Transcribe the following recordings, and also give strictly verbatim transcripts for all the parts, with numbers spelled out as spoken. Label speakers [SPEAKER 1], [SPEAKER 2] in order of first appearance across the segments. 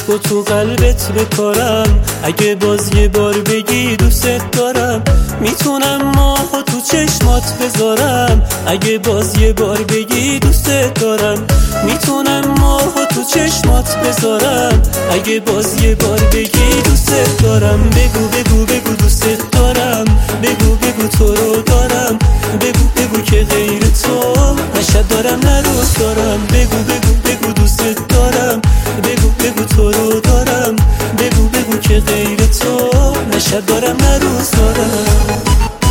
[SPEAKER 1] عشق و تو قلبت بکارم. اگه باز یه بار بگی دوست دارم، میتونم ماهو تو چشمات بذارم. اگه باز یه بار بگی دوست دارم، میتونم ماهو تو چشمات بذارم. اگه باز یه بار بگی دوست دارم، بگو بگو بگو دوست دارم. بگو بگو تو رو دارم. بگو بگو که غیر تو نشد دارم نه روز دارم. بگو بگو بگو دوست دارم. بگو بگو تو رو دارم. بگو بگو که غیر تو نشد دارم نه روز دارم.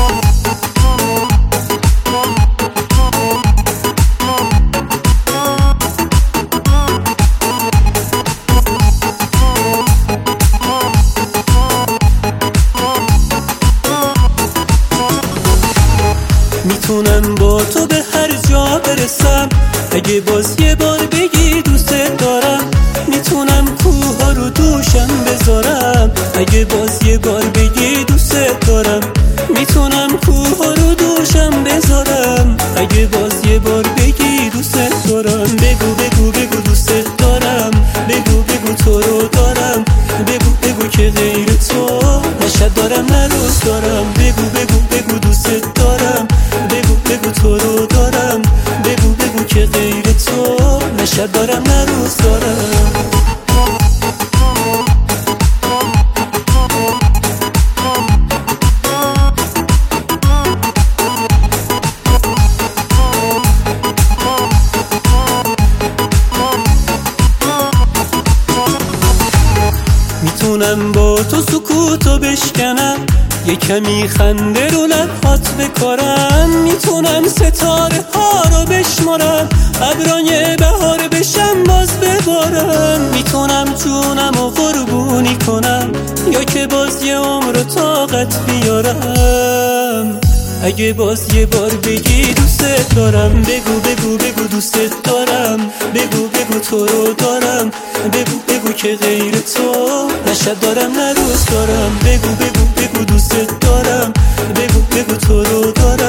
[SPEAKER 1] میتونم با تو به هر جا برسم. اگه باز یه بار بگی دوست دارم، میتونم کوه ها رو دوشم بذارم. اگه باز یه بار بگی دوست دارم، میتونم کوه ها رو دوشم بذارم. اگه باز یه بار بگی دوست دارم، بگو بگو بگو دوست دارم. بگو بگو تو رو دارم. بگو بگو که غیر تو نشد دارم نه روز دارم. بگو بگو بگو دوست دارم. بگو بگو تو رو دارم. بگو بگو که غیر تو نشد دارم نه روز دارم. میتونم با تو سکوتو بشکنم، یه کمی خنده رو لبهات بکارم. میتونم ستاره ها رو بشمارم، ابرای بهار بشم باز ببارم. میتونم جونم و قربونی کنم، یا که باز یه عمر و طاقت بیارم. اگه باز یه بار بگی دوست دارم، بگو بگو بگو دوست دارم. بگو بگو تو رو دارم. بگو بگو که غیر تو نشد دارم نه روز دارم. بگو بگو بگو دوست دارم. بگو بگو تو رو دارم.